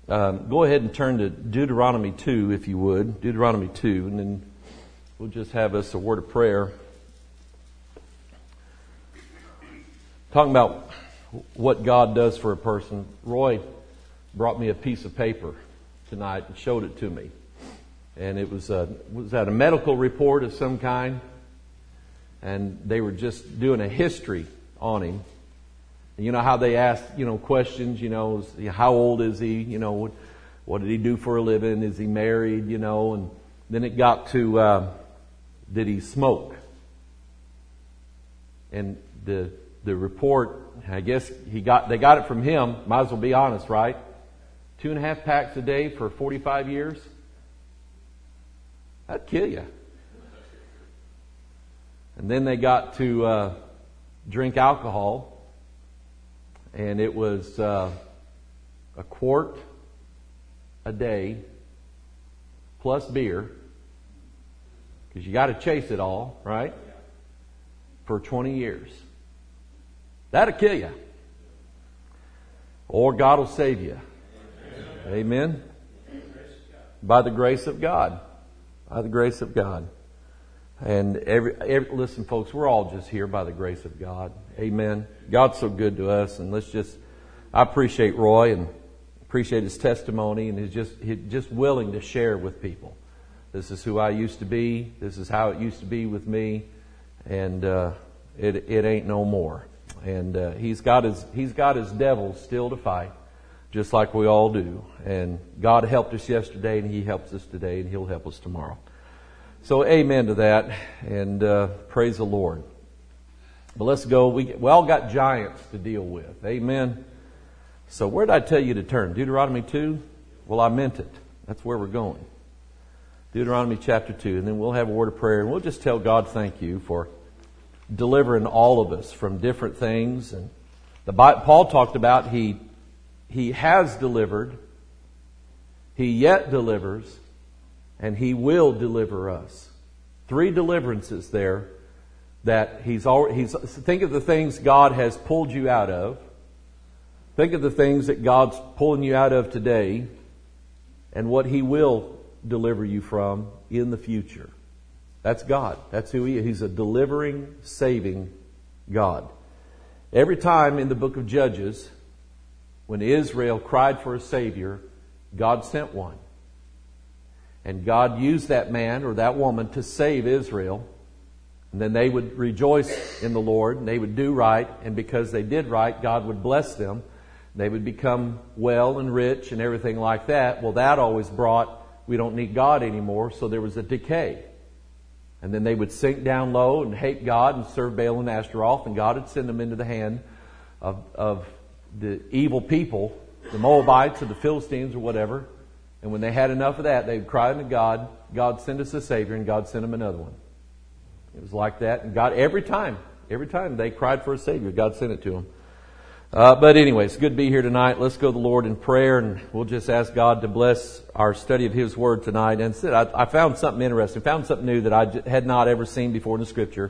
Go ahead and turn to Deuteronomy 2, if you would. Deuteronomy 2, and then we'll just have us a word of prayer. Talking about what God does for a person. Roy brought me a piece of paper tonight and showed it to me. And it was that a medical report of some kind? And they were just doing a history on him. And you know how they ask, questions, how old is he? What did he do for a living? Is he married? And then it got to, did he smoke? And the report, I guess they got it from him. Might as well be honest, right? 2.5 packs a day for 45 years? That'd kill you. And then they got to drink alcohol, and it was a quart a day plus beer, because you got to chase it all, right? For 20 years. That'll kill you. Or God will save you. Amen? By the grace of God. By the grace of God. And listen, folks, we're all just here by the grace of God. Amen. God's so good to us, and I appreciate Roy and appreciate his testimony, and he's just willing to share with people. This is who I used to be. This is how it used to be with me, and it ain't no more. And he's got his devils still to fight, just like we all do. And God helped us yesterday, and He helps us today, and He'll help us tomorrow. So amen to that, and praise the Lord. But let's go. We all got giants to deal with. Amen. So where did I tell you to turn? Deuteronomy 2? Well, I meant it. That's where we're going. Deuteronomy chapter 2. And then we'll have a word of prayer, and we'll just tell God thank you for delivering all of us from different things. And Paul talked about He has delivered, He yet delivers, and He will deliver us. 3 deliverances there that think of the things God has pulled you out of. Think of the things that God's pulling you out of today, and what He will deliver you from in the future. That's God. That's who He is. He's a delivering, saving God. Every time in the book of Judges, when Israel cried for a Savior, God sent one. And God used that man or that woman to save Israel. And then they would rejoice in the Lord, and they would do right. And because they did right, God would bless them. They would become well and rich and everything like that. Well, that always brought, we don't need God anymore, so there was a decay. And then they would sink down low and hate God and serve Baal and Ashtaroth, and God would send them into the hand of the evil people, the Moabites or the Philistines or whatever. And when they had enough of that, they would cry unto God. God sent us a Savior, and God sent them another one. It was like that. And God, every time they cried for a Savior, God sent it to them. But anyway, it's good to be here tonight. Let's go to the Lord in prayer, and we'll just ask God to bless our study of His Word tonight. And I found something interesting, found something new that I had not ever seen before in the Scripture.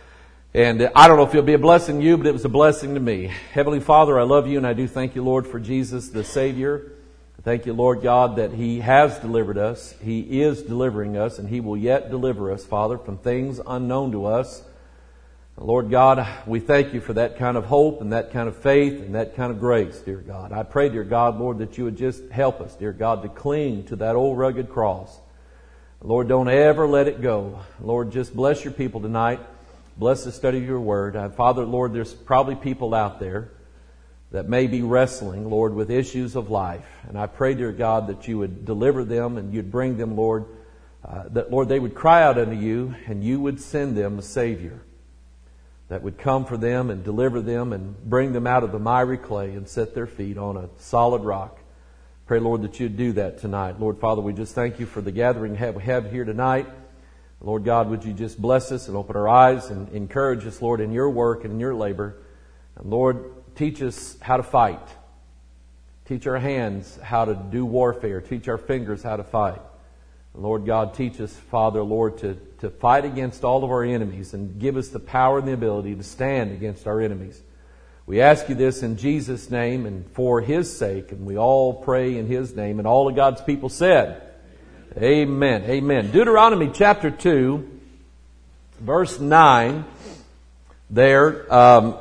And I don't know if it'll be a blessing to you, but it was a blessing to me. Heavenly Father, I love You, and I do thank You, Lord, for Jesus, the Savior. Thank You, Lord God, that He has delivered us. He is delivering us, and He will yet deliver us, Father, from things unknown to us. Lord God, we thank You for that kind of hope and that kind of faith and that kind of grace, dear God. I pray, dear God, Lord, that You would just help us, dear God, to cling to that old rugged cross. Lord, don't ever let it go. Lord, just bless Your people tonight. Bless the study of Your Word. Father, Lord, there's probably people out there that may be wrestling, Lord, with issues of life. And I pray, dear God, that You would deliver them and You'd bring them, Lord, that, Lord, they would cry out unto You and You would send them a Savior that would come for them and deliver them and bring them out of the miry clay and set their feet on a solid rock. Pray, Lord, that You'd do that tonight. Lord, Father, we just thank You for the gathering we have here tonight. Lord God, would You just bless us and open our eyes and encourage us, Lord, in Your work and in Your labor. And Lord, teach us how to fight. Teach our hands how to do warfare. Teach our fingers how to fight. Lord God, teach us, Father, Lord, to fight against all of our enemies and give us the power and the ability to stand against our enemies. We ask you this in Jesus' name and for His sake, and we all pray in His name, and all of God's people said, Amen. Amen. Deuteronomy chapter 2, verse 9, there,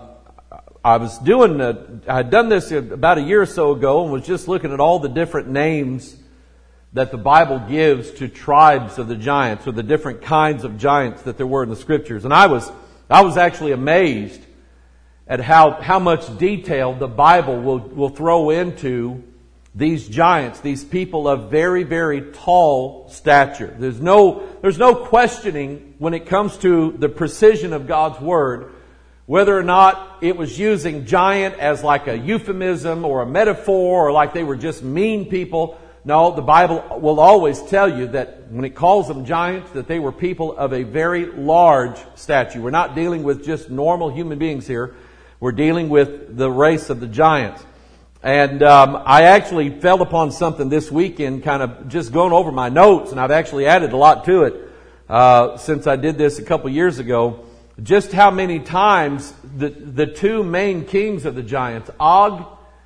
I had done this about a year or so ago and was just looking at all the different names that the Bible gives to tribes of the giants, or the different kinds of giants that there were in the Scriptures. And I was actually amazed at how much detail the Bible will throw into these giants, these people of very, very tall stature. There's no questioning when it comes to the precision of God's Word, whether or not it was using giant as like a euphemism or a metaphor, or like they were just mean people. No, the Bible will always tell you that when it calls them giants, that they were people of a very large stature. We're not dealing with just normal human beings here. We're dealing with the race of the giants. And I actually fell upon something this weekend, kind of just going over my notes, and I've actually added a lot to it since I did this a couple years ago. Just how many times the two main kings of the giants, Og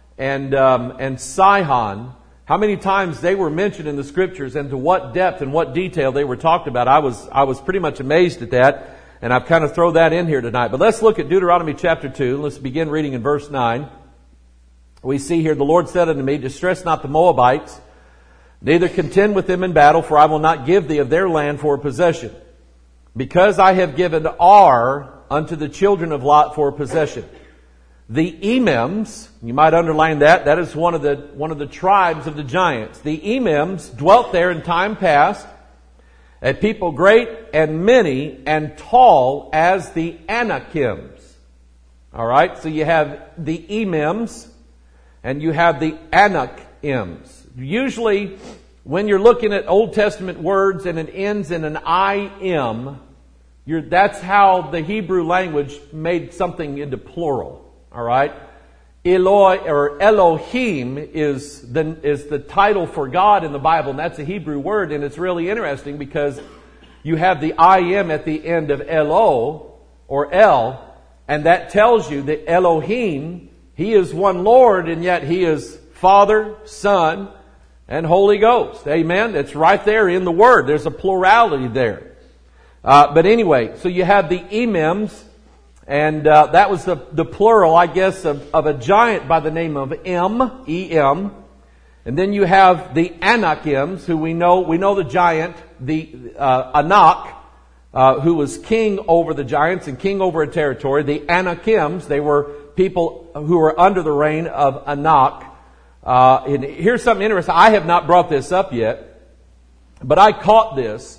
and Sihon, how many times they were mentioned in the Scriptures, and to what depth and what detail they were talked about. I was pretty much amazed at that, and I've kind of thrown that in here tonight. But let's look at Deuteronomy chapter 2. Let's begin reading in verse 9. We see here, the Lord said unto me, distress not the Moabites, neither contend with them in battle, for I will not give thee of their land for a possession, because I have given Ar unto the children of Lot for a possession. The Emims, you might underline that. That is one of the tribes of the giants. The Emims dwelt there in time past, a people great and many and tall as the Anakims. All right, so you have the Emims and you have the Anakims. Usually, when you're looking at Old Testament words and it ends in an I-M, that's how the Hebrew language made something into plural. All right, Eloi or Elohim is the title for God in the Bible, and that's a Hebrew word, and it's really interesting because you have the I-M at the end of Elo or El, and that tells you that Elohim, He is one Lord, and yet He is Father, Son, and Holy Ghost. Amen. It's right there in the Word. There's a plurality there. But anyway, so you have the Emims. And that was the plural, I guess, of a giant by the name of E-M. And then you have the Anakims, who we know the giant, the Anak, who was king over the giants and king over a territory. The Anakims, they were people who were under the reign of Anak. And here's something interesting. I have not brought this up yet, but I caught this.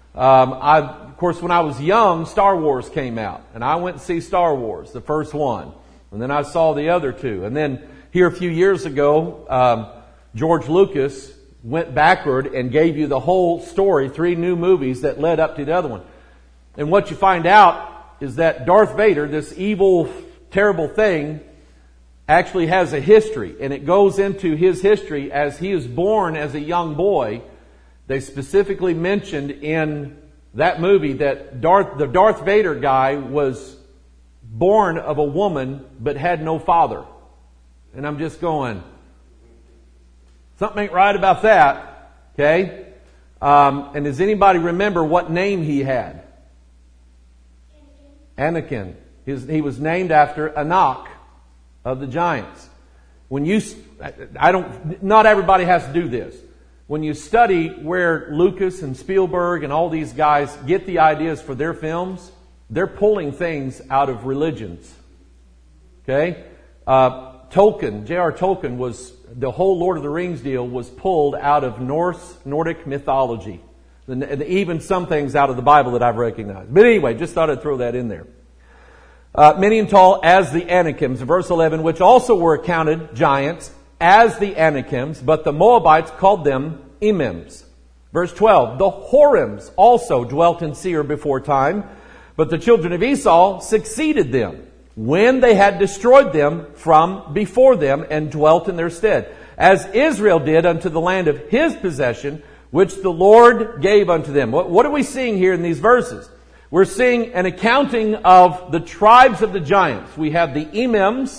Of course, when I was young, Star Wars came out, and I went to see Star Wars, the first one, and then I saw the other two. And then here a few years ago, George Lucas went backward and gave you the whole story, 3 new movies that led up to the other one. And what you find out is that Darth Vader, this evil, terrible thing, actually has a history, and it goes into his history as he is born as a young boy. They specifically mentioned in that movie that the Darth Vader guy was born of a woman but had no father. And I'm just going, something ain't right about that. Okay? And does anybody remember what name he had? Anakin. He was named after Anak of the giants. Not everybody has to do this. When you study where Lucas and Spielberg and all these guys get the ideas for their films, they're pulling things out of religions. Okay? Tolkien, J.R. Tolkien, the whole Lord of the Rings deal was pulled out of Nordic mythology. And even some things out of the Bible that I've recognized. But anyway, just thought I'd throw that in there. Many and tall as the Anakims, verse 11, which also were accounted giants as the Anakims, but the Moabites called them Emims. Verse 12, the Horims also dwelt in Seir before time, but the children of Esau succeeded them when they had destroyed them from before them and dwelt in their stead, as Israel did unto the land of his possession, which the Lord gave unto them. What are we seeing here in these verses? We're seeing an accounting of the tribes of the giants. We have the Emims,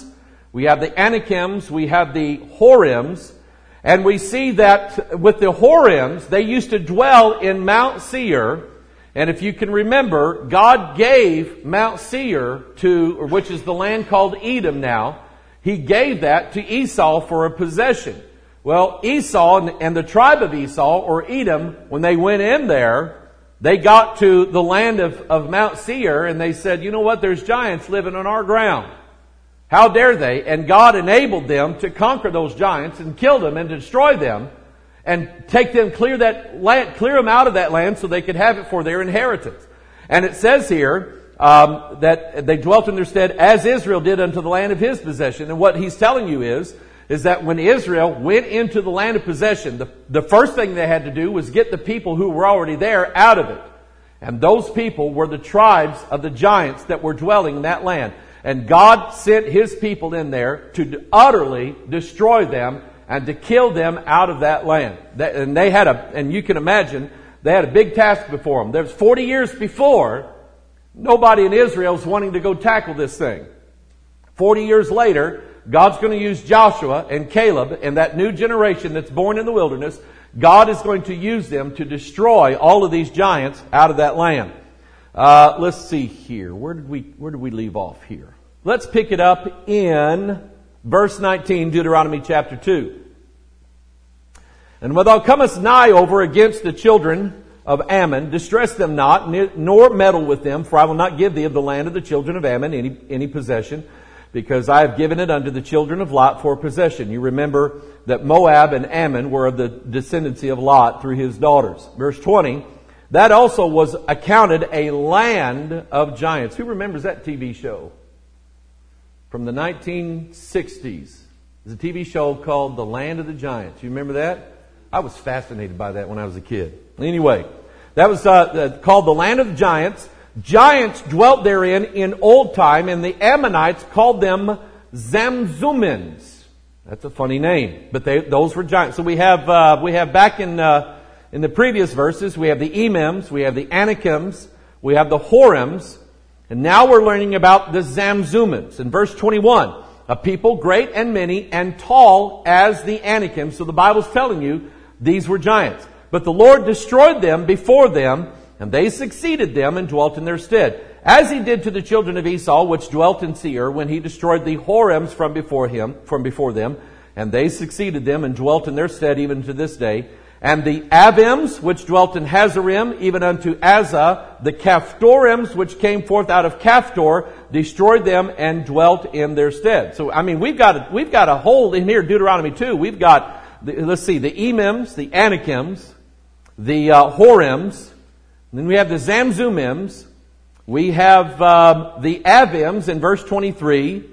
we have the Anakims, we have the Horims, and we see that with the Horims, they used to dwell in Mount Seir. And if you can remember, God gave Mount Seir which is the land called Edom now, He gave that to Esau for a possession. Well, Esau and the tribe of Esau, or Edom, when they went in there, they got to the land of Mount Seir and they said, you know what, there's giants living on our ground. How dare they? And God enabled them to conquer those giants and kill them and destroy them and take them, clear them out of that land so they could have it for their inheritance. And it says here that they dwelt in their stead as Israel did unto the land of his possession. And what he's telling you is that when Israel went into the land of possession, the first thing they had to do was get the people who were already there out of it. And those people were the tribes of the giants that were dwelling in that land. And God sent His people in there to utterly destroy them and to kill them out of that land. And you can imagine, they had a big task before them. There was 40 years before, nobody in Israel was wanting to go tackle this thing. 40 years later, God's going to use Joshua and Caleb and that new generation that's born in the wilderness. God is going to use them to destroy all of these giants out of that land. Let's see here. Where did we leave off here? Let's pick it up in verse 19, Deuteronomy chapter 2. And when thou comest nigh over against the children of Ammon, distress them not, nor meddle with them, for I will not give thee of the land of the children of Ammon any possession, because I have given it unto the children of Lot for possession. You remember that Moab and Ammon were of the descendancy of Lot through his daughters. Verse 20, that also was accounted a land of giants. Who remembers that TV show? From the 1960s. There's a TV show called The Land of the Giants. You remember that? I was fascinated by that when I was a kid. Anyway, that was called The Land of the Giants. Giants dwelt therein in old time, and the Ammonites called them Zamzummins. That's a funny name, but those were giants. So we have back in the previous verses, we have the Emims, we have the Anakims, we have the Horims, and now we're learning about the Zamzummins. In verse 21, a people great and many and tall as the Anakim. So the Bible's telling you these were giants. But the Lord destroyed them before them, and they succeeded them and dwelt in their stead. As He did to the children of Esau, which dwelt in Seir, when He destroyed the Horims from before them, and they succeeded them and dwelt in their stead even to this day. And the Avims, which dwelt in Hazarim, even unto Azza, the Caphtorims, which came forth out of Caphtor, destroyed them and dwelt in their stead. So, I mean, we've got a whole in here, Deuteronomy 2. We've got, the Emims, the Anakims, the Horims, then we have the Zamzummims, we have the Avims in verse 23,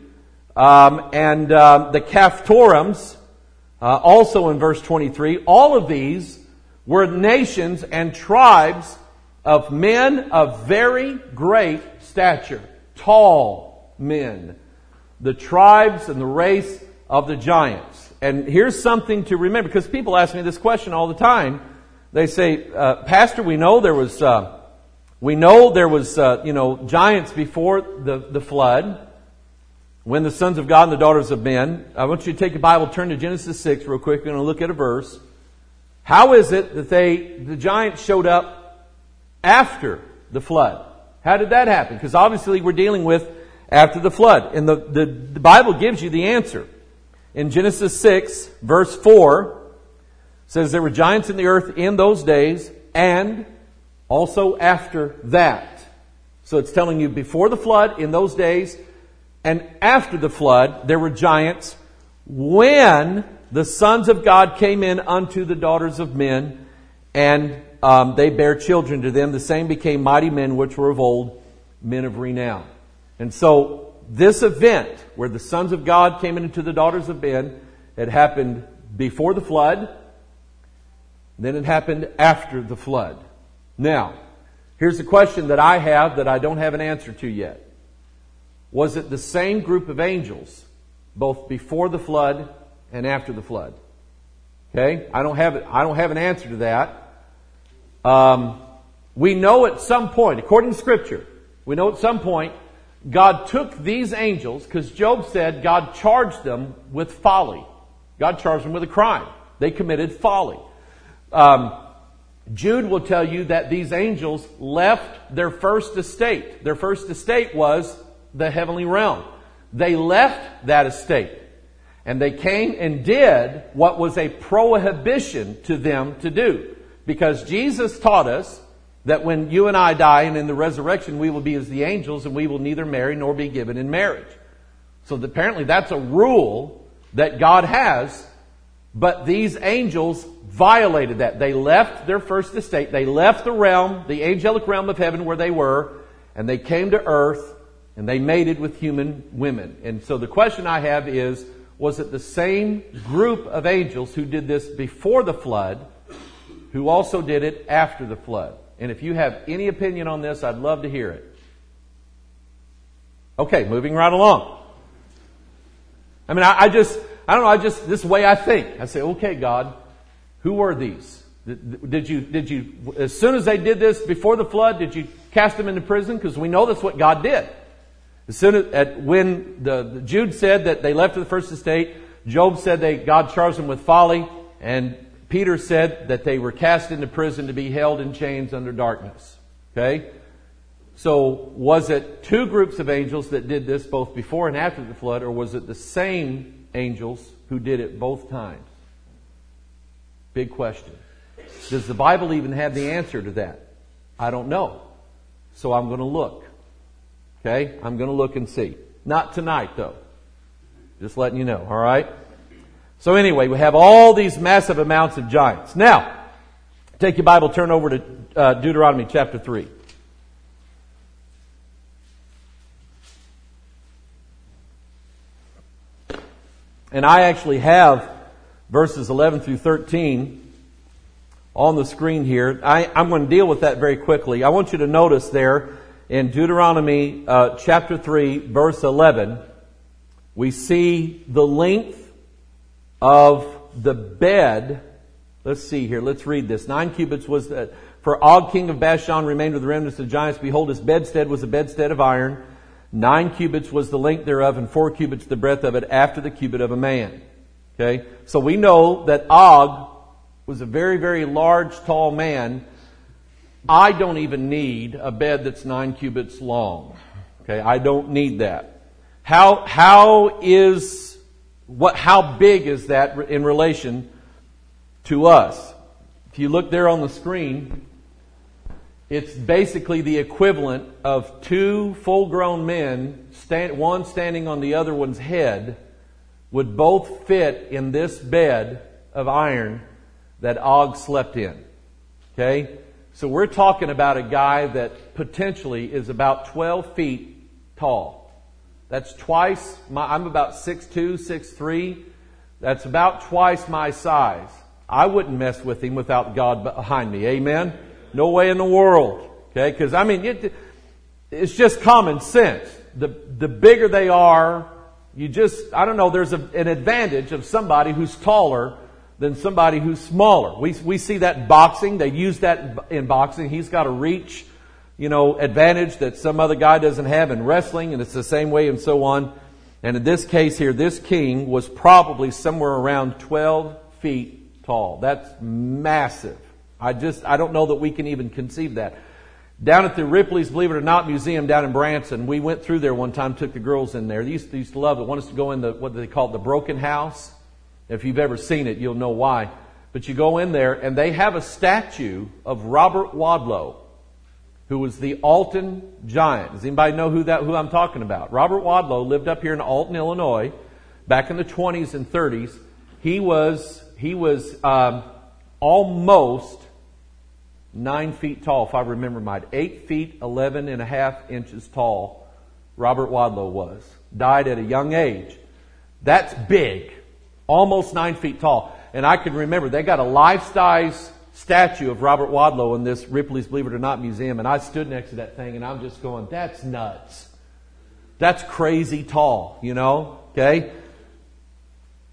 and the Caphtorims, also in verse 23, all of these were nations and tribes of men of very great stature, tall men, the tribes and the race of the giants. And here's something to remember, because people ask me this question all the time. They say, Pastor, we know there was giants before the flood. When the sons of God and the daughters of men, I want you to take your Bible, turn to Genesis 6 real quick. We're going to look at a verse. How is it that the giants showed up after the flood? How did that happen? Because obviously we're dealing with after the flood. And the Bible gives you the answer. In Genesis 6, verse 4, says there were giants in the earth in those days and also after that. So it's telling you before the flood, in those days, and after the flood, there were giants when the sons of God came in unto the daughters of men, and they bare children to them. The same became mighty men which were of old, men of renown. And so this event where the sons of God came into the daughters of men had happened before the flood, then it happened after the flood. Now, here's a question that I have that I don't have an answer to yet. Was it the same group of angels, both before the flood and after the flood? Okay, I don't have an answer to that. We know at some point, according to Scripture, we know at some point God took these angels, because Job said God charged them with folly. God charged them with a crime. They committed folly. Jude will tell you that these angels left their first estate. Their first estate was the heavenly realm. They left that estate. And they came and did what was a prohibition to them to do. Because Jesus taught us that when you and I die and in the resurrection we will be as the angels and we will neither marry nor be given in marriage. So apparently that's a rule that God has, but these angels violated that. They left their first estate. They left the realm, the angelic realm of heaven where they were, and they came to earth and they mated with human women. And so the question I have is, was it the same group of angels who did this before the flood who also did it after the flood? And if you have any opinion on this, I'd love to hear it. Okay, moving right along. I mean, I don't know, this is the way I think. I say, okay, God, who were these? Did you, as soon as they did this before the flood, did you cast them into prison? Because we know that's what God did. As soon as, when the Jude said that they left the first estate, Job said God charged them with folly, and Peter said that they were cast into prison to be held in chains under darkness. Okay? So was it two groups of angels that did this both before and after the flood, or was it the same angels who did it both times? Big question. Does the Bible even have the answer to that? I don't know. So I'm going to look. Okay? I'm going to look and see. Not tonight, though. Just letting you know. All right? So anyway, we have all these massive amounts of giants. Now, take your Bible, turn over to Deuteronomy chapter 3. And I actually have verses 11 through 13 on the screen here. I'm going to deal with that very quickly. I want you to notice there in Deuteronomy chapter 3, verse 11, we see the length of the bed. Let's see here. Let's read this. 9 cubits was that. For Og, king of Bashan, remained with the remnants of giants. Behold, his bedstead was a bedstead of iron. 9 cubits was the length thereof, and 4 cubits the breadth of it, after the cubit of a man. Okay? So we know that Og was a very, very large, tall man. I don't even need a bed that's 9 cubits long. Okay? I don't need that. How big is that in relation to us? If you look there on the screen, it's basically the equivalent of 2 full-grown men, one standing on the other one's head, would both fit in this bed of iron that Og slept in. Okay? So we're talking about a guy that potentially is about 12 feet tall. That's twice I'm about 6'2", 6'3". That's about twice my size. I wouldn't mess with him without God behind me. Amen? No way in the world. Okay? Because, I mean, it's just common sense. The bigger they are, I don't know, there's an advantage of somebody who's taller than somebody who's smaller. We see that in boxing. They use that in boxing. He's got a reach, advantage that some other guy doesn't have in wrestling, and it's the same way and so on. And in this case here, this king was probably somewhere around 12 feet tall. That's massive. I don't know that we can even conceive that. Down at the Ripley's, believe it or not, museum down in Branson, we went through there one time, took the girls in there. They used to love it. Want us to go in what they call the Broken House. If you've ever seen it, you'll know why. But you go in there, and they have a statue of Robert Wadlow, who was the Alton giant. Does anybody know who I'm talking about? Robert Wadlow lived up here in Alton, Illinois, back in the 20s and 30s. He was almost 9 feet tall, if I remember right. 8 feet, 11 and a half inches tall, Robert Wadlow was. Died at a young age. That's big. Almost 9 feet tall. And I can remember, they got a life-size statue of Robert Wadlow in this Ripley's, believe it or not, museum. And I stood next to that thing, and I'm just going, that's nuts. That's crazy tall, Okay?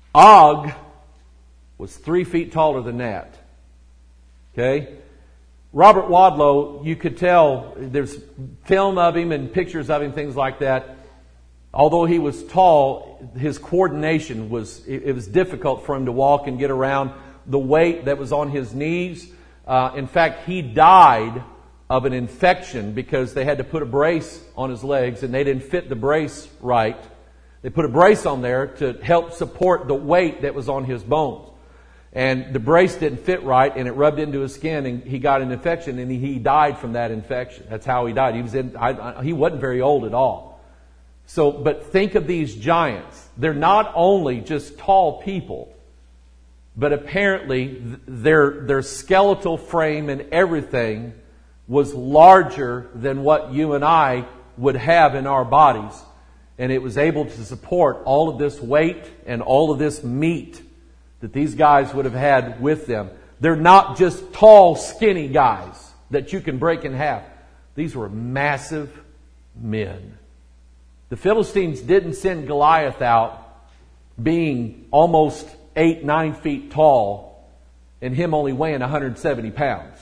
Og was 3 feet taller than that. Okay? Robert Wadlow, you could tell, there's film of him and pictures of him, things like that. Although he was tall, his coordination it was difficult for him to walk and get around. The weight that was on his knees. In fact, he died of an infection because they had to put a brace on his legs and they didn't fit the brace right. They put a brace on there to help support the weight that was on his bones. And the brace didn't fit right and it rubbed into his skin and he got an infection and he died from that infection. That's how he died. He wasn't very old at all. So, but think of these giants. They're not only just tall people, but apparently their skeletal frame and everything was larger than what you and I would have in our bodies. And it was able to support all of this weight and all of this meat that these guys would have had with them. They're not just tall, skinny guys that you can break in half. These were massive men. The Philistines didn't send Goliath out being almost 8-9 feet tall and him only weighing 170 pounds.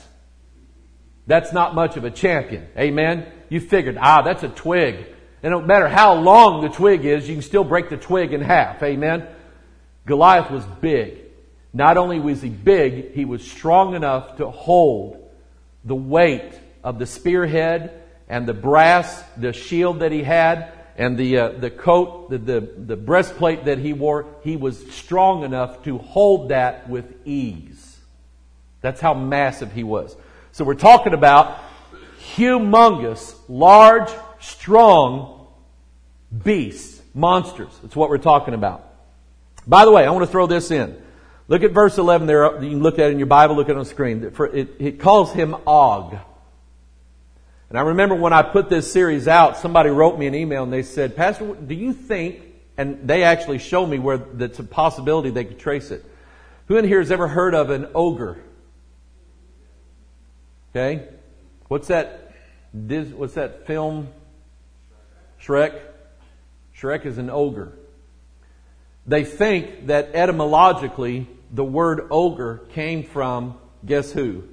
That's not much of a champion. Amen? You figured, that's a twig. And no matter how long the twig is, you can still break the twig in half. Amen? Goliath was big. Not only was he big, he was strong enough to hold the weight of the spearhead and the brass, the shield that he had, and the coat, the breastplate that he wore. He was strong enough to hold that with ease. That's how massive he was. So we're talking about humongous, large, strong beasts, monsters. That's what we're talking about. By the way, I want to throw this in. Look at verse 11 there. You can look at it in your Bible, look at it on the screen. It calls him Og. And I remember when I put this series out, somebody wrote me an email and they said, Pastor, do you think, and they actually showed me where that's a possibility they could trace it. Who in here has ever heard of an ogre? Okay. What's that film? Shrek. Shrek is an ogre. They think that etymologically the word ogre came from, guess who?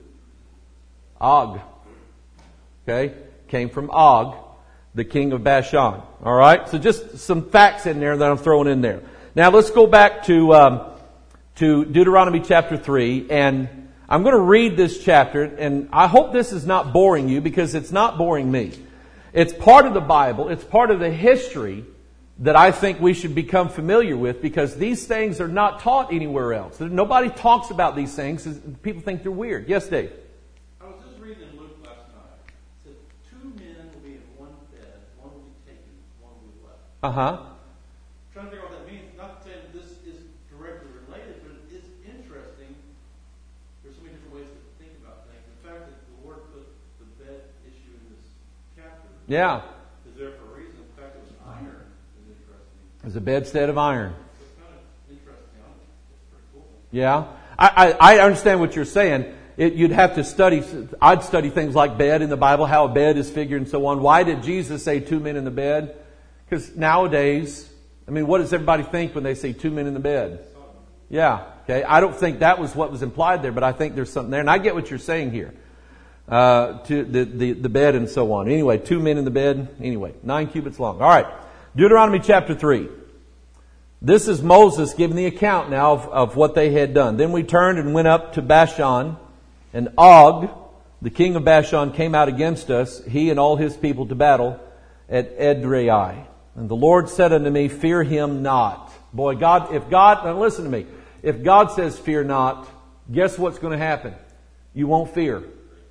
Og. Okay? Came from Og, the king of Bashan. Alright? So just some facts in there that I'm throwing in there. Now let's go back to Deuteronomy chapter 3, and I'm going to read this chapter, and I hope this is not boring you, because it's not boring me. It's part of the Bible. It's part of the history that I think we should become familiar with, because these things are not taught anywhere else. Nobody talks about these things. People think they're weird. Yes, Dave? I was just reading in Luke last night. It said 2 men will be in one bed. One will be taken, one will be left. Uh-huh. Trying to figure out what that means. Not saying this is directly related, but it is interesting. There's so many different ways to think about things. The fact that the Lord put the bed issue in this chapter. Yeah. Is there for a reason. The fact it was iron is interesting. It's a bedstead of iron. It's kind of interesting. It's pretty cool. Yeah. I understand what you're saying. You'd have to study. I'd study things like bed in the Bible, how a bed is figured and so on. Why did Jesus say 2 men in the bed? Because nowadays, what does everybody think when they say 2 men in the bed? Yeah. Okay. I don't think that was what was implied there, but I think there's something there. And I get what you're saying here. To the bed and so on. Anyway, 2 men in the bed. Anyway, 9 cubits long. All right. Deuteronomy chapter 3. This is Moses giving the account now of what they had done. Then we turned and went up to Bashan, and Og, the king of Bashan, came out against us, he and all his people, to battle at Edrei. And the Lord said unto me, fear him not. Boy, now listen to me. If God says fear not, guess what's going to happen? You won't fear.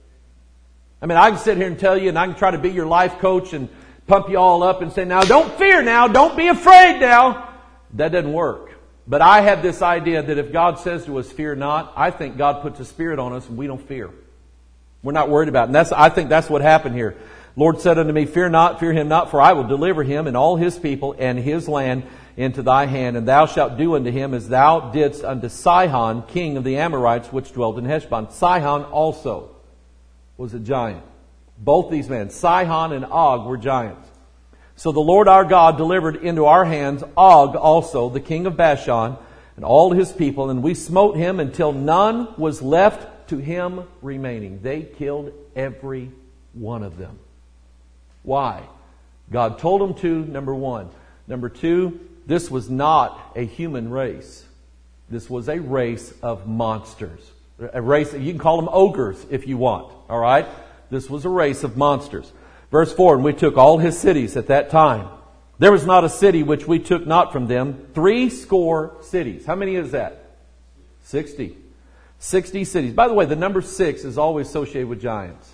I can sit here and tell you, and I can try to be your life coach and pump you all up and say, now don't fear now, don't be afraid now. That doesn't work. But I have this idea that if God says to us, fear not, I think God puts a spirit on us and we don't fear. We're not worried about it. And I think that's what happened here. Lord said unto me, fear not, fear him not, for I will deliver him and all his people and his land into thy hand, and thou shalt do unto him as thou didst unto Sihon, king of the Amorites, which dwelt in Heshbon. Sihon also was a giant. Both these men, Sihon and Og, were giants. So the Lord our God delivered into our hands Og also, the king of Bashan, and all his people, and we smote him until none was left to him remaining. They killed every one of them. Why? God told them to, number one. Number two, this was not a human race. This was a race of monsters. A race, you can call them ogres if you want. All right? This was a race of monsters. Verse 4, and we took all his cities at that time. There was not a city which we took not from them. 60 cities. How many is that? 60. 60 cities. By the way, the number 6 is always associated with giants.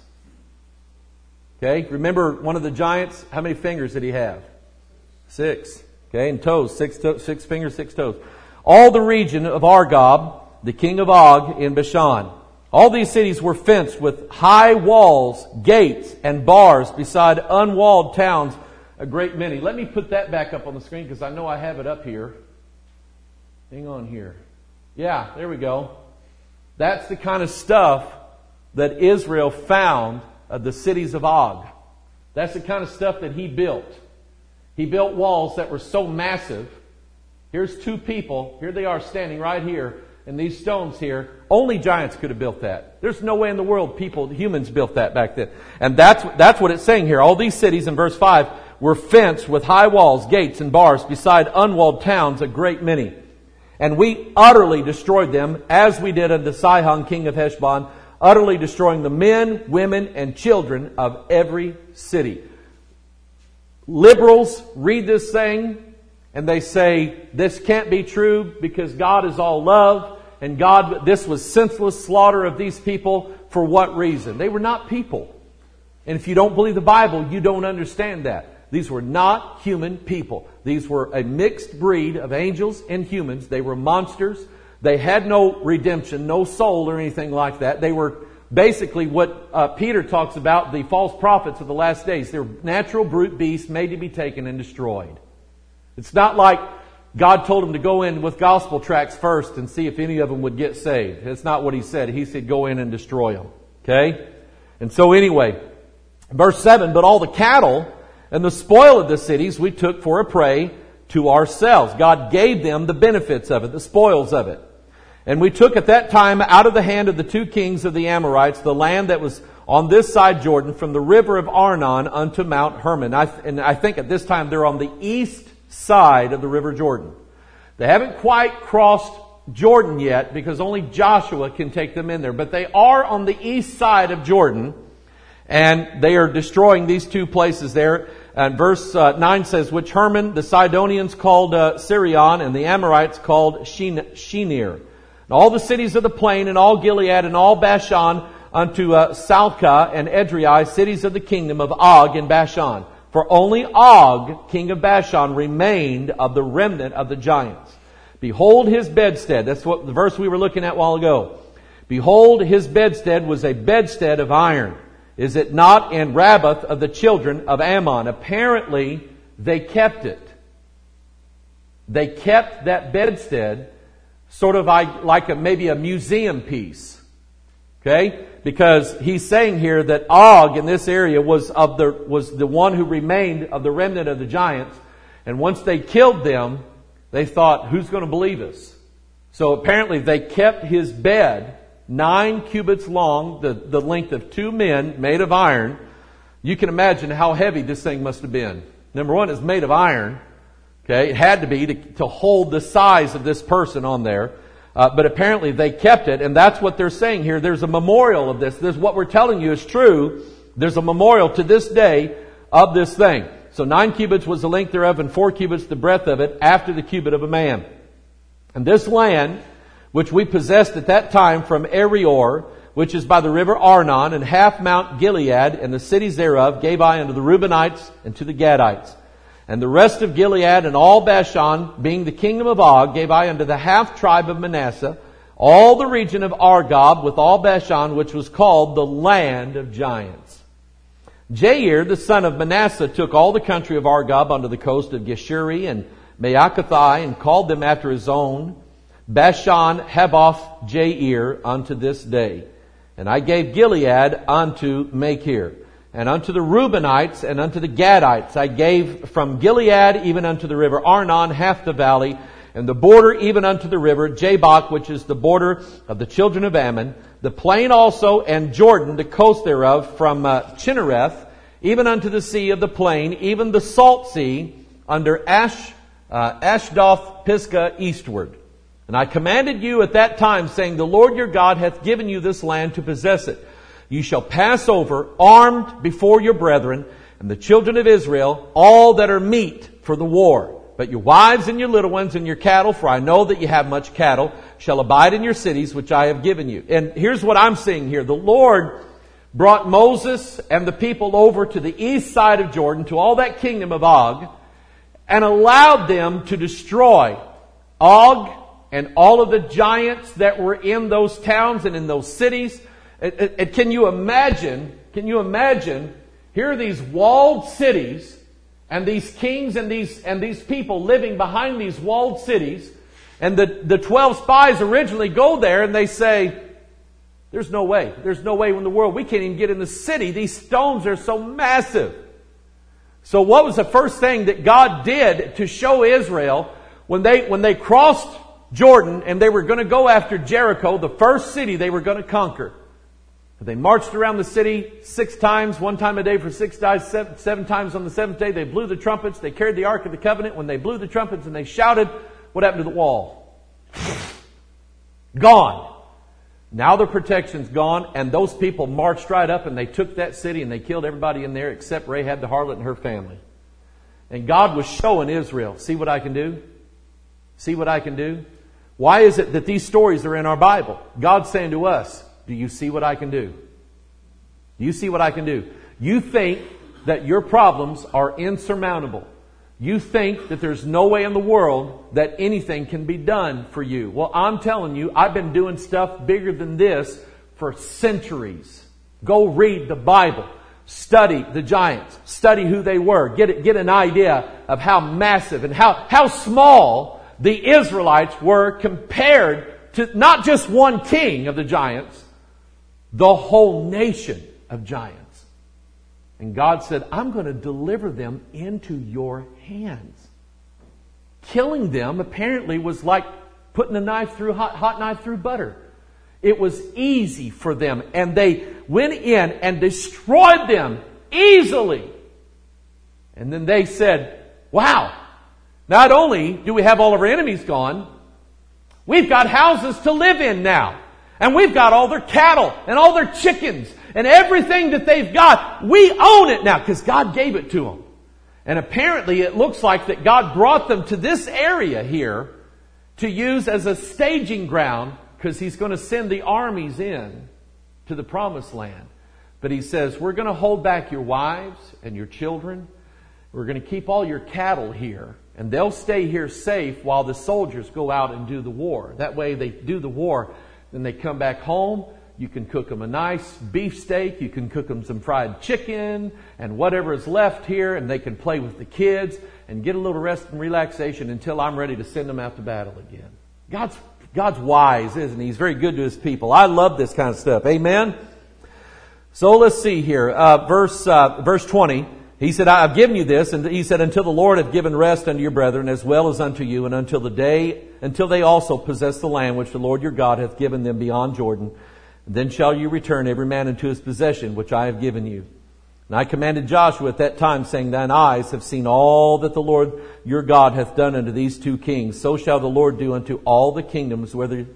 Okay? Remember one of the giants, how many fingers did he have? 6. Okay? And toes. 6 fingers, 6 toes. All the region of Argob, the king of Og in Bashan. All these cities were fenced with high walls, gates, and bars beside unwalled towns, a great many. Let me put that back up on the screen because I know I have it up here. Hang on here. Yeah, there we go. That's the kind of stuff that Israel found of the cities of Og. That's the kind of stuff that he built. He built walls that were so massive. Here's 2 people. Here they are standing right here. And these stones here, only giants could have built that. There's no way in the world humans built that back then. And that's what it's saying here. All these cities in verse 5 were fenced with high walls, gates, and bars beside unwalled towns, a great many. And we utterly destroyed them, as we did unto Sihon, king of Heshbon, utterly destroying the men, women, and children of every city. Liberals read this thing, and they say, this can't be true because God is all love. And this was senseless slaughter of these people. For what reason? They were not people. And if you don't believe the Bible, you don't understand that. These were not human people. These were a mixed breed of angels and humans. They were monsters. They had no redemption, no soul or anything like that. They were basically what Peter talks about, the false prophets of the last days. They're natural brute beasts made to be taken and destroyed. It's not like God told him to go in with gospel tracts first and see if any of them would get saved. That's not what he said. He said go in and destroy them. Okay? And so anyway, verse 7, but all the cattle and the spoil of the cities we took for a prey to ourselves. God gave them the benefits of it, the spoils of it. And we took at that time out of the hand of the 2 kings of the Amorites the land that was on this side Jordan, from the river of Arnon unto Mount Hermon. And I think at this time they're on the east side of the river Jordan. They haven't quite crossed Jordan yet because only Joshua can take them in there. But they are on the east side of Jordan, and they are destroying these 2 places there. And verse 9 says, which Hermon the Sidonians called Sirion, and the Amorites called Shinir. And all the cities of the plain, and all Gilead, and all Bashan, unto Salcah and Edrei, cities of the kingdom of Og in Bashan. For only Og, king of Bashan, remained of the remnant of the giants. Behold his bedstead. That's what the verse we were looking at a while ago. Behold, his bedstead was a bedstead of iron. Is it not in Rabbath of the children of Ammon? Apparently, they kept it. They kept that bedstead sort of like maybe a museum piece. Okay? Because he's saying here that Og in this area was the one who remained of the remnant of the giants. And once they killed them, they thought, who's going to believe us? So apparently they kept his bed 9 cubits long, the length of 2 men made of iron. You can imagine how heavy this thing must have been. Number one, it's made of iron. Okay, it had to be to hold the size of this person on there. But apparently they kept it, and that's what they're saying here. There's a memorial of this. What we're telling you is true. There's a memorial to this day of this thing. So 9 cubits was the length thereof, and 4 cubits the breadth of it, after the cubit of a man. And this land, which we possessed at that time from Erior, which is by the river Arnon, and half Mount Gilead, and the cities thereof, gave I unto the Reubenites and to the Gadites. And the rest of Gilead and all Bashan, being the kingdom of Og, gave I unto the half tribe of Manasseh, all the region of Argob with all Bashan, which was called the land of giants. Jair, the son of Manasseh, took all the country of Argob unto the coast of Geshuri and Maacathai, and called them after his own, Bashan Haboth Jair, unto this day. And I gave Gilead unto Machir. And unto the Reubenites and unto the Gadites I gave from Gilead even unto the river Arnon half the valley, and the border even unto the river Jabbok, which is the border of the children of Ammon, the plain also, and Jordan, the coast thereof, from Chinnereth, even unto the sea of the plain, even the salt sea, under Ashdoth Pisgah eastward. And I commanded you at that time, saying, the Lord your God hath given you this land to possess it. You shall pass over, armed before your brethren, and the children of Israel, all that are meet for the war. But your wives and your little ones and your cattle, for I know that you have much cattle, shall abide in your cities, which I have given you. And here's what I'm seeing here. The Lord brought Moses and the people over to the east side of Jordan, to all that kingdom of Og, and allowed them to destroy Og and all of the giants that were in those towns and in those cities. Can you imagine, here are these walled cities, and these kings and these people living behind these walled cities, and the 12 spies originally go there and they say, there's no way in the world, we can't even get in the city. These stones are so massive. So what was the first thing that God did to show Israel when they crossed Jordan and they were going to go after Jericho, the first city they were going to conquer? They marched around the city 6 times, 1 time a day for 6 days, 7 times on the 7th day. They blew the trumpets. They carried the Ark of the Covenant. When they blew the trumpets and they shouted, what happened to the wall? Gone. Now the protection's gone, and those people marched right up and they took that city and they killed everybody in there except Rahab the harlot and her family. And God was showing Israel, see what I can do? See what I can do? Why is it that these stories are in our Bible? God's saying to us, do you see what I can do? Do you see what I can do? You think that your problems are insurmountable. You think that there's no way in the world that anything can be done for you. Well, I'm telling you, I've been doing stuff bigger than this for centuries. Go read the Bible. Study the giants. Study who they were. Get an idea of how massive and how small the Israelites were compared to not just one king of the giants, the whole nation of giants. And God said, I'm going to deliver them into your hands. Killing them apparently was like putting a knife through hot knife through butter. It was easy for them, and they went in and destroyed them easily. And then they said, wow, not only do we have all of our enemies gone, we've got houses to live in now. And we've got all their cattle and all their chickens and everything that they've got. We own it now because God gave it to them. And apparently it looks like that God brought them to this area here to use as a staging ground because He's going to send the armies in to the promised land. But He says, we're going to hold back your wives and your children. We're going to keep all your cattle here. And they'll stay here safe while the soldiers go out and do the war. That way they do the war. Then they come back home. You can cook them a nice beef steak. You can cook them some fried chicken and whatever is left here. And they can play with the kids and get a little rest and relaxation until I'm ready to send them out to battle again. God's wise, isn't He? He's very good to His people. I love this kind of stuff. Amen? So let's see here. Verse 20. He said, I have given you this. And He said, until the Lord have given rest unto your brethren as well as unto you, and until they also possess the land which the Lord your God hath given them beyond Jordan. Then shall you return every man into his possession, which I have given you. And I commanded Joshua at that time, saying, thine eyes have seen all that the Lord your God hath done unto these 2 kings. So shall the Lord do unto all the kingdoms whither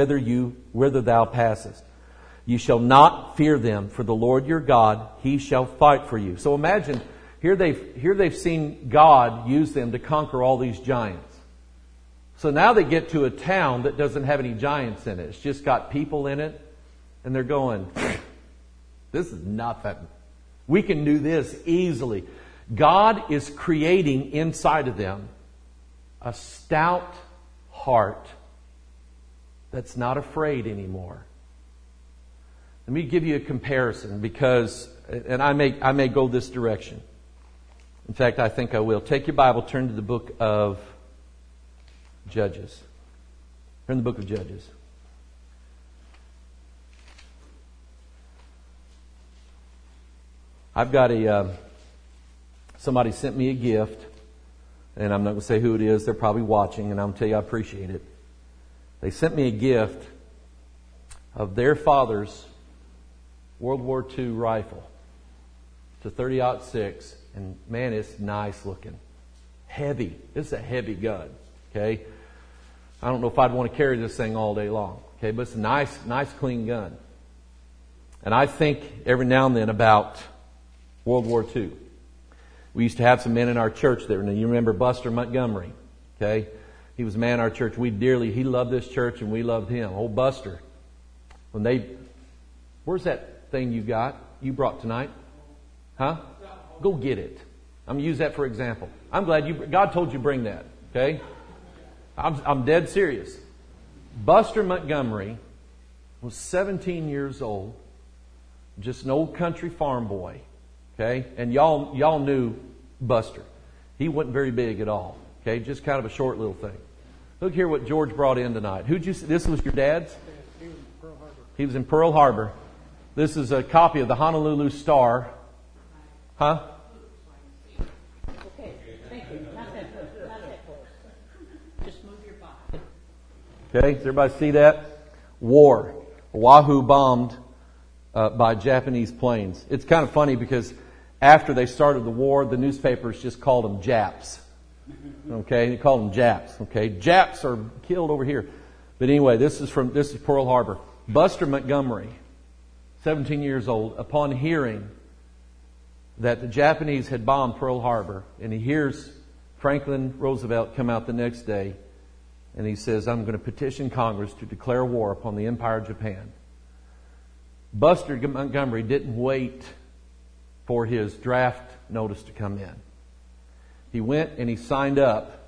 thou passest. You shall not fear them, for the Lord your God, He shall fight for you. So imagine, here they've seen God use them to conquer all these giants. So now they get to a town that doesn't have any giants in it. It's just got people in it. And they're going, this is nothing. We can do this easily. God is creating inside of them a stout heart that's not afraid anymore. Let me give you a comparison because, and I may go this direction. In fact, I think I will. Take your Bible, turn to the book of Judges. Turn to the book of Judges. I've got somebody sent me a gift, and I'm not going to say who it is. They're probably watching, and I'm going to tell you I appreciate it. They sent me a gift of their father's World War II rifle. It's a 30-06, and man, it's nice looking. Heavy. This is a heavy gun, okay? I don't know if I'd want to carry this thing all day long, okay? But it's a nice clean gun. And I think every now and then about World War II. We used to have some men in our church there. Now, you remember Buster Montgomery, okay? He was a man in our church. He loved this church and we loved him. Old Buster. Where's that thing you brought tonight? Huh? Go get it. I'm going to use that for example. I'm glad God told you to bring that, okay? I'm dead serious. Buster Montgomery was 17 years old, just an old country farm boy, okay? And y'all knew Buster. He wasn't very big at all, okay? Just kind of a short little thing. Look here what George brought in tonight. This was your dad's? He was in Pearl Harbor. He was in Pearl Harbor. This is a copy of the Honolulu Star. Huh? Okay, thank you. Not that close. Just move your body. Okay, does everybody see that? War. Oahu bombed by Japanese planes. It's kind of funny because after they started the war, the newspapers just called them Japs. Okay, they called them Japs. Okay, Japs are killed over here. But anyway, this is Pearl Harbor. Buster Montgomery, 17 years old, upon hearing that the Japanese had bombed Pearl Harbor, and he hears Franklin Roosevelt come out the next day, and he says, I'm going to petition Congress to declare war upon the Empire of Japan. Buster Montgomery didn't wait for his draft notice to come in. He went and he signed up,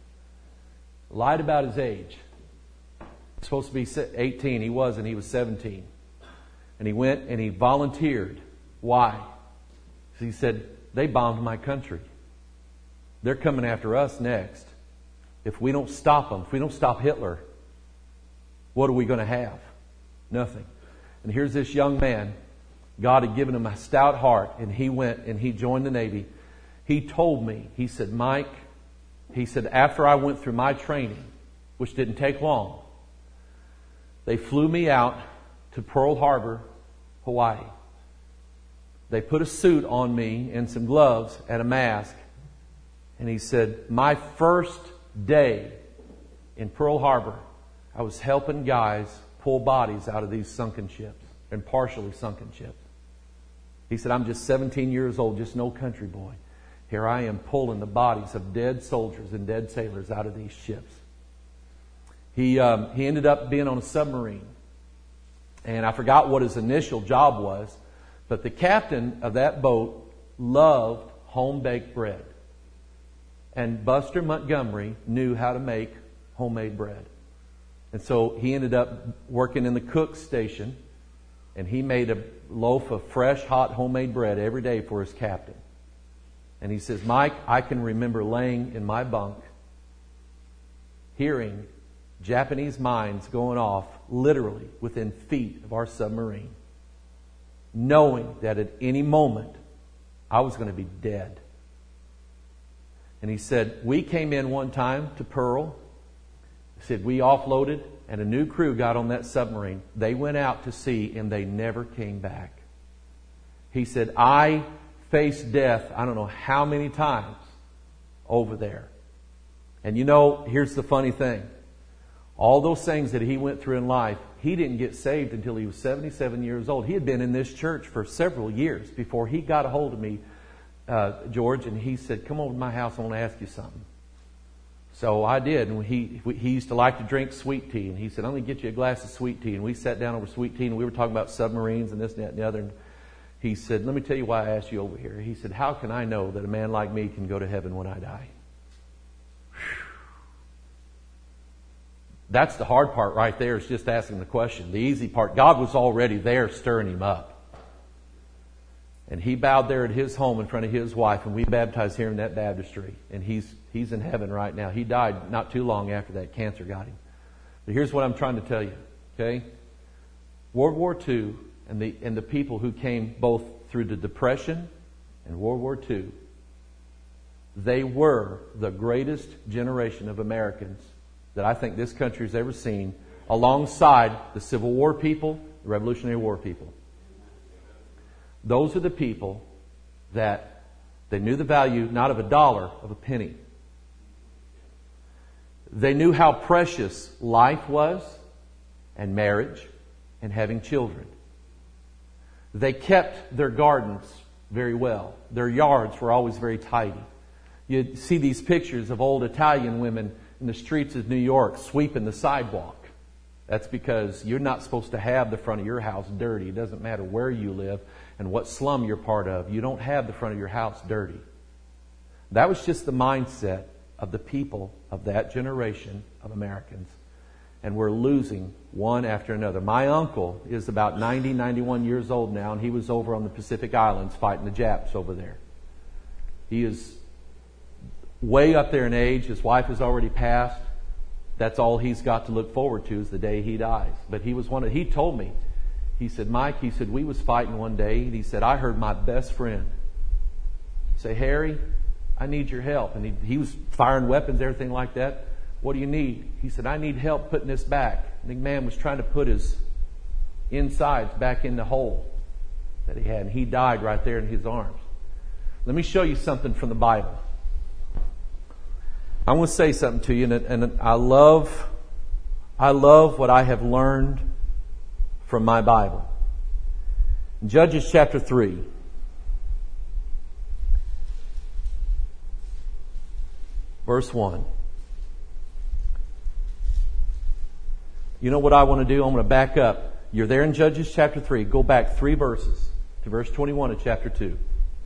lied about his age. He was supposed to be 18. He wasn't. He was 17. And he went and he volunteered. Why? He said, they bombed my country. They're coming after us next. If we don't stop them, if we don't stop Hitler, what are we going to have? Nothing. And here's this young man. God had given him a stout heart, and he went and he joined the Navy. He told me, he said, Mike, he said, after I went through my training, which didn't take long, they flew me out to Pearl Harbor, Hawaii. They put a suit on me and some gloves and a mask. And he said, my first day in Pearl Harbor, I was helping guys pull bodies out of these sunken ships and partially sunken ships. He said, I'm just 17 years old, just an old country boy. Here I am pulling the bodies of dead soldiers and dead sailors out of these ships. He ended up being on a submarine. And I forgot what his initial job was, but the captain of that boat loved home-baked bread. And Buster Montgomery knew how to make homemade bread. And so he ended up working in the cook station, and he made a loaf of fresh, hot, homemade bread every day for his captain. And he says, Mike, I can remember laying in my bunk, hearing Japanese mines going off literally within feet of our submarine, knowing that at any moment I was going to be dead. And he said, we came in one time to Pearl. He said, we offloaded and a new crew got on that submarine. They went out to sea and they never came back. He said, I faced death, I don't know how many times over there. And you know, here's the funny thing. All those things that he went through in life, he didn't get saved until he was 77 years old. He had been in this church for several years before he got a hold of me, George, and he said, come over to my house, I want to ask you something. So I did, and he used to like to drink sweet tea, and he said, I'm going to get you a glass of sweet tea. And we sat down over sweet tea, and we were talking about submarines and this and that and the other. And he said, let me tell you why I asked you over here. He said, how can I know that a man like me can go to heaven when I die? That's the hard part right there, is just asking the question. The easy part, God was already there stirring him up. And he bowed there at his home in front of his wife, and we baptized here in that baptistry. And he's in heaven right now. He died not too long after that. Cancer got him. But here's what I'm trying to tell you, okay? World War II and the people who came both through the Depression and World War II, they were the greatest generation of Americans that I think this country's ever seen alongside the Civil War people, the Revolutionary War people. Those are the people that they knew the value not of a dollar, of a penny. They knew how precious life was, and marriage, and having children. They kept their gardens very well. Their yards were always very tidy. You see these pictures of old Italian women in the streets of New York sweeping the sidewalk. That's because you're not supposed to have the front of your house dirty. It doesn't matter where you live and what slum you're part of. You don't have the front of your house dirty. That was just the mindset of the people of that generation of Americans. And we're losing one after another. My uncle is about 90, 91 years old now, and he was over on the Pacific Islands fighting the Japs over there. He is way up there in age. His wife has already passed. That's all he's got to look forward to is the day he dies. But he told me, he said, Mike, he said, we was fighting one day, and he said, I heard my best friend say, Harry, I need your help. And he was firing weapons, everything like that. What do you need? He said, I need help putting this back. And the man was trying to put his insides back in the hole that he had. And he died right there in his arms. Let me show you something from the Bible. I want to say something to you, and I love what I have learned from my Bible. Judges chapter 3. Verse 1. You know what I want to do? I'm going to back up. You're there in Judges chapter 3. Go back 3 verses to verse 21 of chapter 2.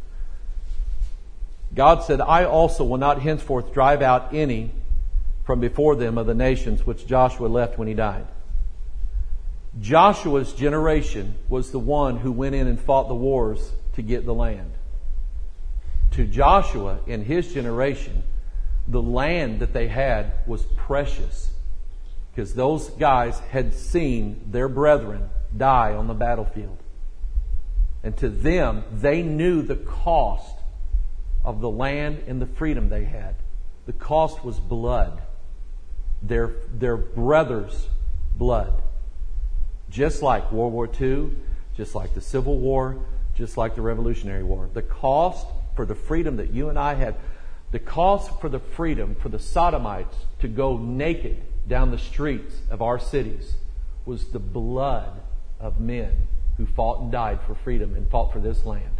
God said, I also will not henceforth drive out any from before them of the nations which Joshua left when he died. Joshua's generation was the one who went in and fought the wars to get the land. To Joshua, in his generation, the land that they had was precious. Because those guys had seen their brethren die on the battlefield. And to them, they knew the cost of the land and the freedom they had. The cost was blood. Their brothers' blood. Just like World War II, just like the Civil War, just like the Revolutionary War. The cost for the freedom that you and I had, the cost for the freedom for the Sodomites to go naked down the streets of our cities was the blood of men who fought and died for freedom and fought for this land.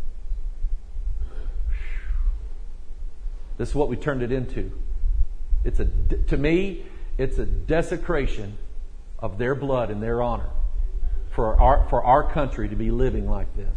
This is what we turned it into. To me, it's a desecration of their blood and their honor for our country to be living like this.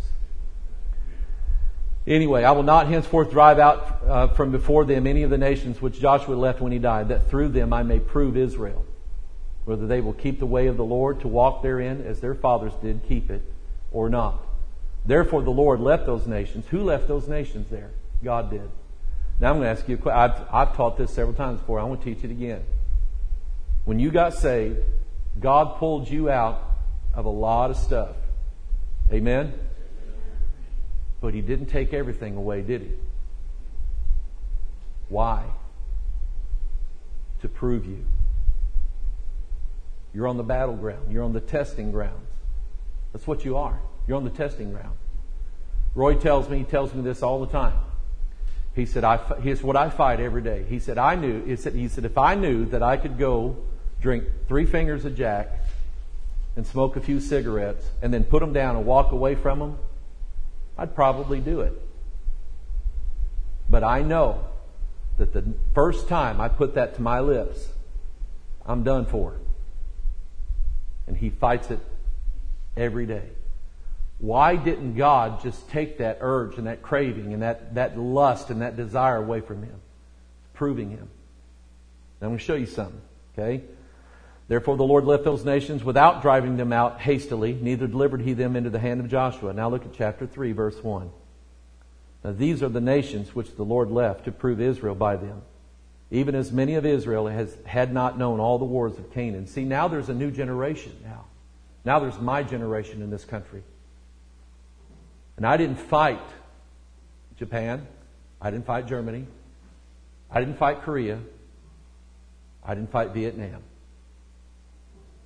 Anyway, I will not henceforth drive out from before them any of the nations which Joshua left when he died, that through them I may prove Israel, whether they will keep the way of the Lord to walk therein as their fathers did keep it, or not. Therefore the Lord left those nations. Who left those nations there? God did. Now I'm going to ask you a question. I've taught this several times before. I want to teach it again. When you got saved, God pulled you out of a lot of stuff. Amen? But He didn't take everything away, did He? Why? To prove you. You're on the battleground. You're on the testing grounds. That's what you are. You're on the testing ground. Roy tells me this all the time. He said, here's what I fight every day. He said, he said, if I knew that I could go drink 3 fingers of Jack and smoke a few cigarettes and then put them down and walk away from them, I'd probably do it. But I know that the first time I put that to my lips, I'm done for. And he fights it every day. Why didn't God just take that urge and that craving and that lust and that desire away from him? Proving him. Now I'm going to show you something. Okay? Therefore the Lord left those nations without driving them out hastily, neither delivered he them into the hand of Joshua. Now look at chapter 3, verse 1. Now these are the nations which the Lord left to prove Israel by them, even as many of Israel had not known all the wars of Canaan. See, now there's a new generation now. Now there's my generation in this country. And I didn't fight Japan. I didn't fight Germany. I didn't fight Korea. I didn't fight Vietnam.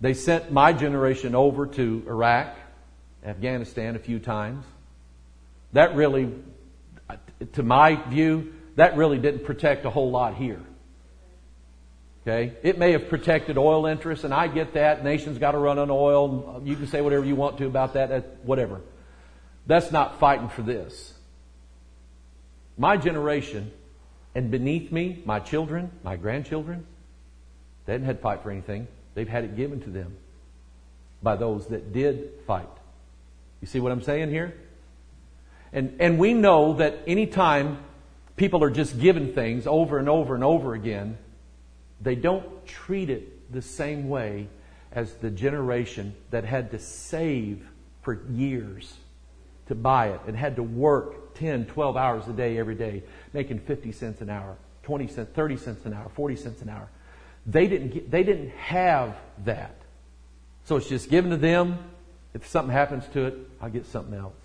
They sent my generation over to Iraq, Afghanistan a few times. That really, to my view, that really didn't protect a whole lot here. Okay? It may have protected oil interests, and I get that. Nations got to run on oil. You can say whatever you want to about that, whatever. That's not fighting for this. My generation, and beneath me, my children, my grandchildren, they hadn't had to fight for anything. They've had it given to them by those that did fight. You see what I'm saying here? And we know that anytime people are just given things over and over and over again, they don't treat it the same way as the generation that had to save for years to buy it and had to work 10, 12 hours a day every day, making 50 cents an hour, 20 cents, 30 cents an hour, 40 cents an hour. They didn't have that. So it's just given to them. If something happens to it, I'll get something else.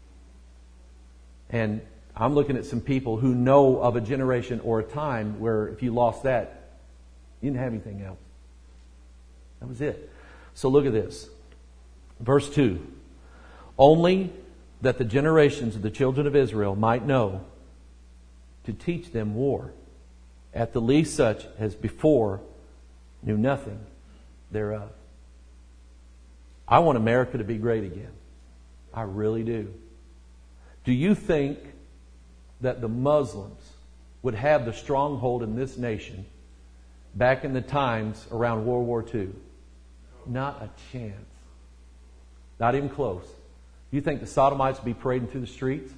And I'm looking at some people who know of a generation or a time where if you lost that, you didn't have anything else. That was it. So look at this. Verse 2. Only that the generations of the children of Israel might know to teach them war. At the least such as before knew nothing thereof. I want America to be great again. I really do. Do you think that the Muslims would have the stronghold in this nation back in the times around World War II? Not a chance. Not even close. You think the Sodomites would be parading through the streets?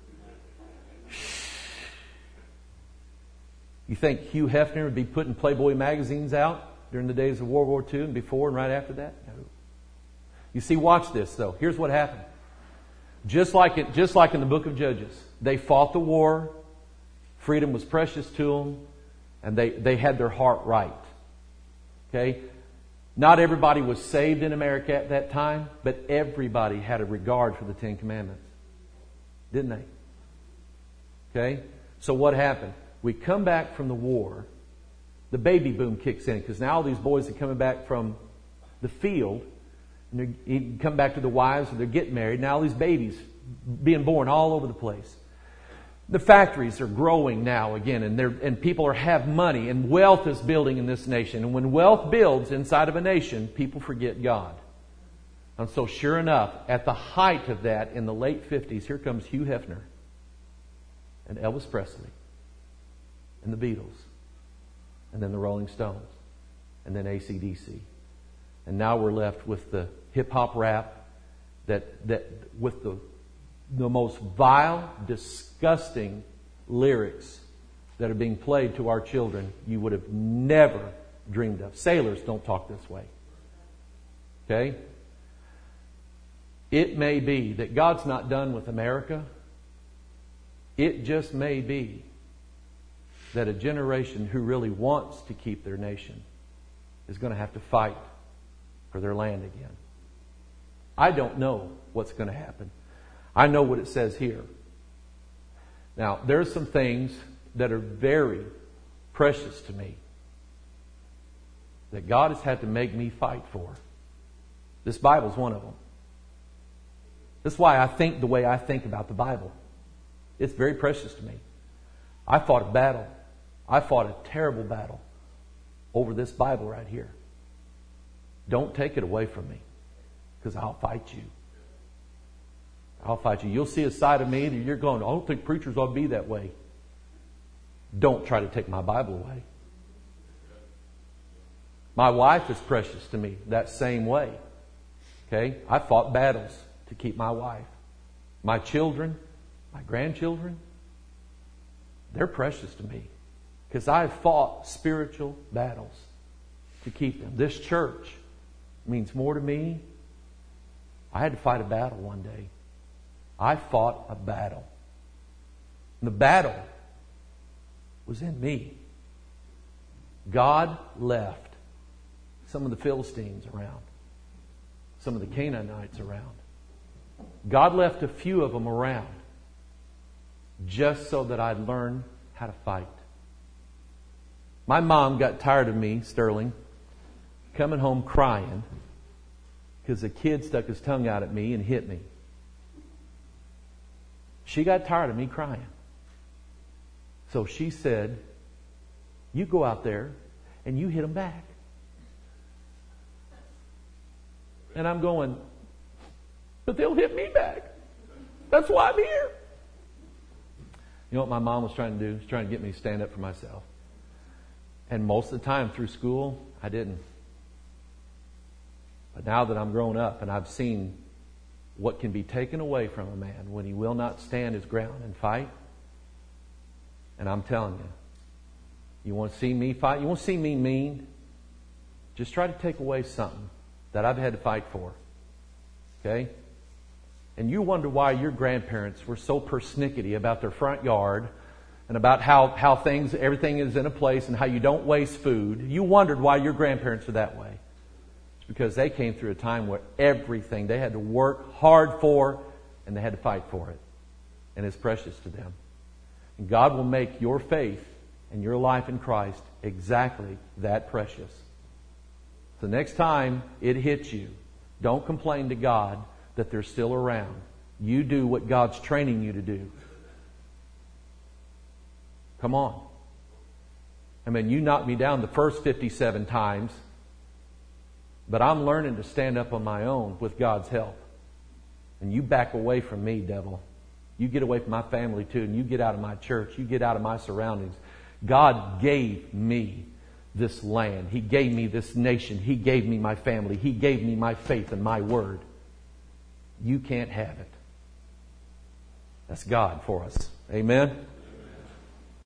You think Hugh Hefner would be putting Playboy magazines out during the days of World War II and before and right after that? No. You see, watch this though. Here's what happened. Just like in the book of Judges, they fought the war. Freedom was precious to them, and they had their heart right. Okay? Not everybody was saved in America at that time, but everybody had a regard for the Ten Commandments. Didn't they? Okay? So what happened? We come back from the war. The baby boom kicks in because now all these boys are coming back from the field. And they come back to the wives and they're getting married. Now all these babies being born all over the place. The factories are growing now again, and people have money, and wealth is building in this nation. And when wealth builds inside of a nation, people forget God. And so sure enough, at the height of that in the late 50s, here comes Hugh Hefner and Elvis Presley and the Beatles and then the Rolling Stones and then AC/DC. And now we're left with the hip-hop rap that with the most vile, disgusting lyrics that are being played to our children you would have never dreamed of. Sailors don't talk this way. Okay? It may be that God's not done with America. It just may be that a generation who really wants to keep their nation is going to have to fight for their land again. I don't know what's going to happen. I know what it says here. Now, there are some things that are very precious to me that God has had to make me fight for. This Bible is one of them. That's why I think the way I think about the Bible. It's very precious to me. I fought a battle. I fought a terrible battle over this Bible right here. Don't take it away from me, because I'll fight you. I'll fight you. You'll see a side of me that you're going, I don't think preachers ought to be that way. Don't try to take my Bible away. My wife is precious to me that same way. Okay? I fought battles to keep my wife. My children, my grandchildren, they're precious to me because I've fought spiritual battles to keep them. This church means more to me. I had to fight a battle one day. I fought a battle. And the battle was in me. God left some of the Philistines around, some of the Canaanites around. God left a few of them around just so that I'd learn how to fight. My mom got tired of me, Sterling, coming home crying because a kid stuck his tongue out at me and hit me. She got tired of me crying. So she said, you go out there and you hit them back. And I'm going, but they'll hit me back. That's why I'm here. You know what my mom was trying to do? She was trying to get me to stand up for myself. And most of the time through school, I didn't. But now that I'm grown up and I've seen what can be taken away from a man when he will not stand his ground and fight, and I'm telling you, you want to see me fight? You want to see me mean? Just try to take away something that I've had to fight for. Okay? And you wonder why your grandparents were so persnickety about their front yard and about how everything is in a place and how you don't waste food. You wondered why your grandparents were that way. It's because they came through a time where everything they had to work hard for and they had to fight for it. And it's precious to them. And God will make your faith and your life in Christ exactly that precious. So next time it hits you, don't complain to God that they're still around. You do what God's training you to do. Come on. I mean, you knocked me down the first 57 times, but I'm learning to stand up on my own with God's help. And you back away from me, devil. You get away from my family too, and you get out of my church. You get out of my surroundings. God gave me this land. He gave me this nation. He gave me my family. He gave me my faith and my word. You can't have it. That's God for us. Amen.